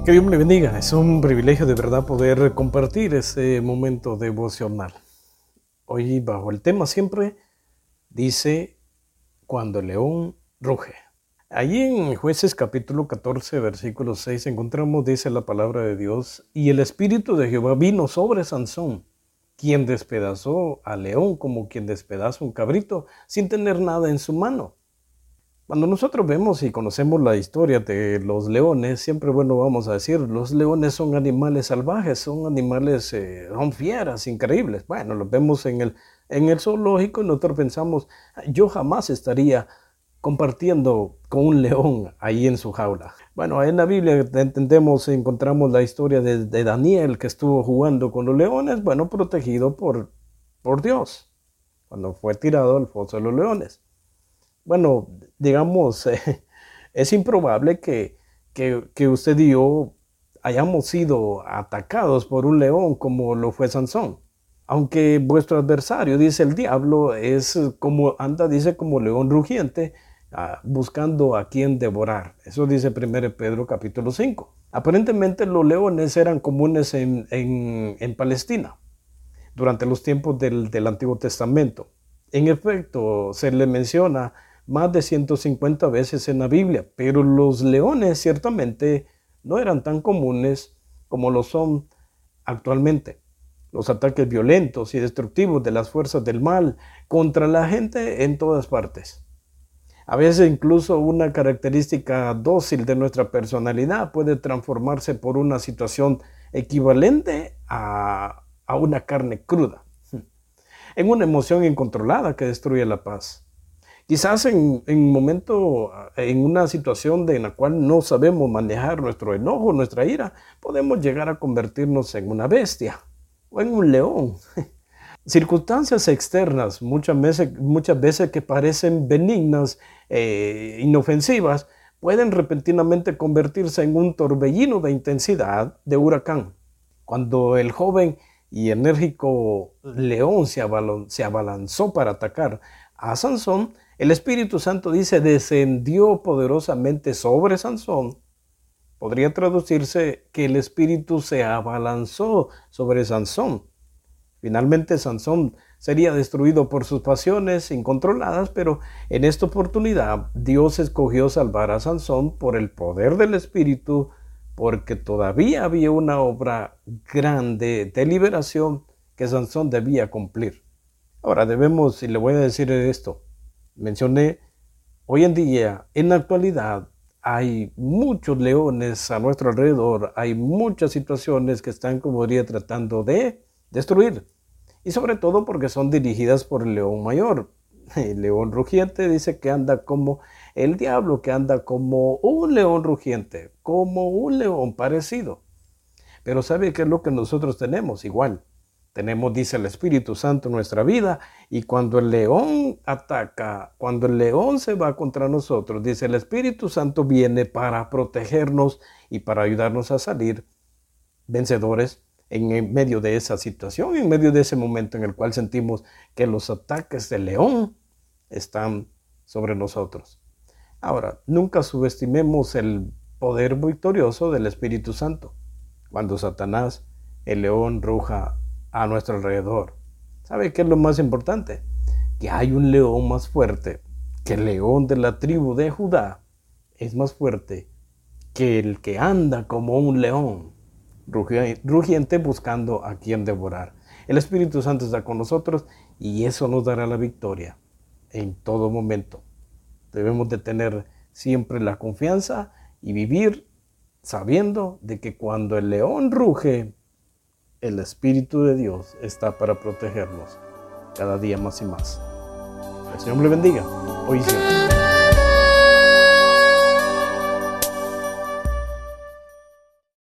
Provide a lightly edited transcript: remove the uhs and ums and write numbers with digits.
Que Dios me bendiga. Es un privilegio de verdad poder compartir este momento devocional. Hoy bajo el tema siempre dice cuando el león ruge. Allí en Jueces capítulo 14 versículo 6 encontramos, dice la palabra de Dios, y el Espíritu de Jehová vino sobre Sansón, quien despedazó al león como quien despedaza un cabrito sin tener nada en su mano. Cuando nosotros vemos y conocemos la historia de los leones, siempre, vamos a decir, los leones son animales salvajes, son animales, son fieras, increíbles. Bueno, los vemos en el zoológico y nosotros pensamos, yo jamás estaría compartiendo con un león ahí en su jaula. Bueno, en la Biblia encontramos la historia de Daniel, que estuvo jugando con los leones, protegido por Dios, cuando fue tirado al foso de los leones. Bueno, digamos, es improbable que usted y yo hayamos sido atacados por un león como lo fue Sansón. Aunque vuestro adversario, dice el diablo, dice como león rugiente, buscando a quien devorar. Eso dice 1 Pedro capítulo 5. Aparentemente los leones eran comunes en Palestina durante los tiempos del Antiguo Testamento. En efecto, se le menciona más de 150 veces en la Biblia, pero los leones ciertamente no eran tan comunes como lo son actualmente. Los ataques violentos y destructivos de las fuerzas del mal contra la gente en todas partes. A veces incluso una característica dócil de nuestra personalidad puede transformarse por una situación equivalente a una carne cruda, en una emoción incontrolada que destruye la paz. Quizás en una situación en la cual no sabemos manejar nuestro enojo, nuestra ira, podemos llegar a convertirnos en una bestia o en un león. Circunstancias externas, muchas veces que parecen benignas, inofensivas, pueden repentinamente convertirse en un torbellino de intensidad de huracán. Cuando el joven y enérgico león se abalanzó para atacar a Sansón, el Espíritu Santo dice, descendió poderosamente sobre Sansón. Podría traducirse que el Espíritu se abalanzó sobre Sansón. Finalmente Sansón sería destruido por sus pasiones incontroladas, pero en esta oportunidad Dios escogió salvar a Sansón por el poder del Espíritu, porque todavía había una obra grande de liberación que Sansón debía cumplir. Ahora y le voy a decir esto, mencioné, hoy en día, en la actualidad, hay muchos leones a nuestro alrededor, hay muchas situaciones que están, como diría, tratando de destruir. Y sobre todo porque son dirigidas por el león mayor. El león rugiente dice que anda como el diablo, que anda como un león rugiente, como un león parecido. Pero ¿sabe qué es lo que nosotros tenemos? Igual. Tenemos, dice el Espíritu Santo, en nuestra vida, y cuando el león ataca, cuando el león se va contra nosotros, dice el Espíritu Santo viene para protegernos y para ayudarnos a salir vencedores en medio de esa situación, en medio de ese momento en el cual sentimos que los ataques del león están sobre nosotros. Ahora, nunca subestimemos el poder victorioso del Espíritu Santo. Cuando Satanás, el león, ruja a nuestro alrededor, ¿sabe qué es lo más importante? Que hay un león más fuerte, que el león de la tribu de Judá es más fuerte que el que anda como un león rugiente buscando a quien devorar. El Espíritu Santo está con nosotros y eso nos dará la victoria en todo momento. Debemos de tener siempre la confianza y vivir sabiendo de que cuando el león ruge, el Espíritu de Dios está para protegernos cada día más y más. Que el Señor le bendiga hoy y siempre.